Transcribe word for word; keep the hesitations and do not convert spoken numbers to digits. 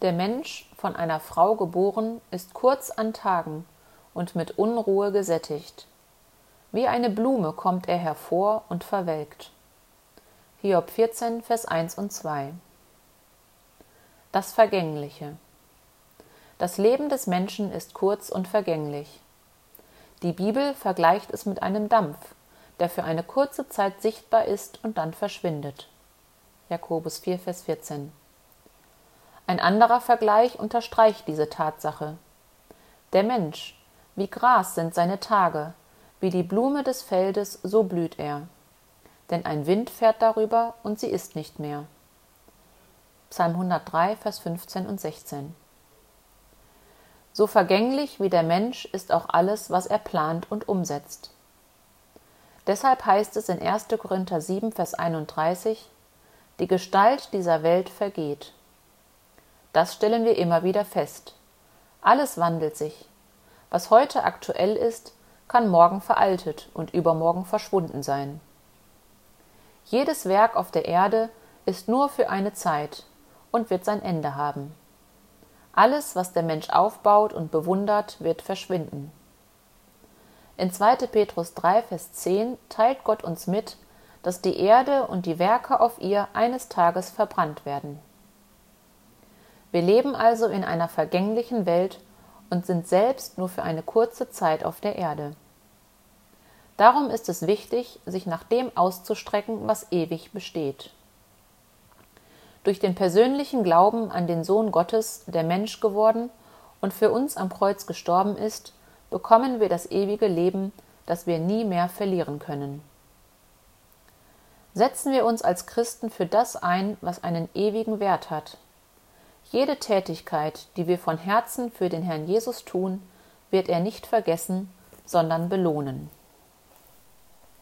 Der Mensch, von einer Frau geboren, ist kurz an Tagen und mit Unruhe gesättigt. Wie eine Blume kommt er hervor und verwelkt. Hiob vierzehn, Vers eins und zwei. Das Vergängliche. Das Leben des Menschen ist kurz und vergänglich. Die Bibel vergleicht es mit einem Dampf, der für eine kurze Zeit sichtbar ist und dann verschwindet. Jakobus vier, Vers vierzehn. Ein anderer Vergleich unterstreicht diese Tatsache. Der Mensch, wie Gras sind seine Tage, wie die Blume des Feldes, so blüht er. Denn ein Wind fährt darüber und sie ist nicht mehr. Psalm hundertdrei, Vers fünfzehn und sechzehn. So vergänglich wie der Mensch ist auch alles, was er plant und umsetzt. Deshalb heißt es in erster Korinther sieben, Vers einunddreißig, die Gestalt dieser Welt vergeht. Das stellen wir immer wieder fest. Alles wandelt sich. Was heute aktuell ist, kann morgen veraltet und übermorgen verschwunden sein. Jedes Werk auf der Erde ist nur für eine Zeit und wird sein Ende haben. Alles, was der Mensch aufbaut und bewundert, wird verschwinden. In zweiter Petrus drei, Vers zehn teilt Gott uns mit, dass die Erde und die Werke auf ihr eines Tages verbrannt werden. Wir leben also in einer vergänglichen Welt und sind selbst nur für eine kurze Zeit auf der Erde. Darum ist es wichtig, sich nach dem auszustrecken, was ewig besteht. Durch den persönlichen Glauben an den Sohn Gottes, der Mensch geworden und für uns am Kreuz gestorben ist, bekommen wir das ewige Leben, das wir nie mehr verlieren können. Setzen wir uns als Christen für das ein, was einen ewigen Wert hat. Jede Tätigkeit, die wir von Herzen für den Herrn Jesus tun, wird er nicht vergessen, sondern belohnen.